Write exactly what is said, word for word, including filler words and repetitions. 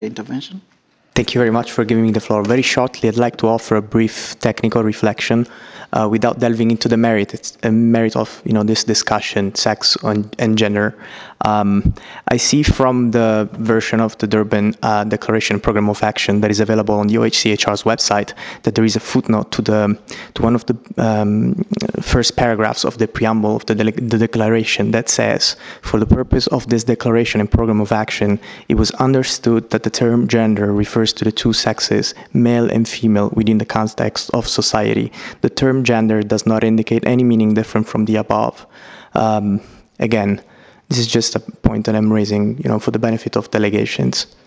intervention. Thank you very much for giving me the floor. Very shortly, I'd like to offer a brief technical reflection uh, without delving into the merit, it's a merit of you know this discussion, sex and, and gender. Um, I see from the version of the Durban uh, Declaration Program of Action that is available on the O H C H R's website that there is a footnote to the to one of the um, first paragraphs of the preamble of the, de the declaration that says, for the purpose of this declaration and program of action, it was understood that the term gender refers to the two sexes, male and female, within the context of society. The term gender does not indicate any meaning different from the above. Um, again, this is just a point that I'm raising, you know, for the benefit of delegations.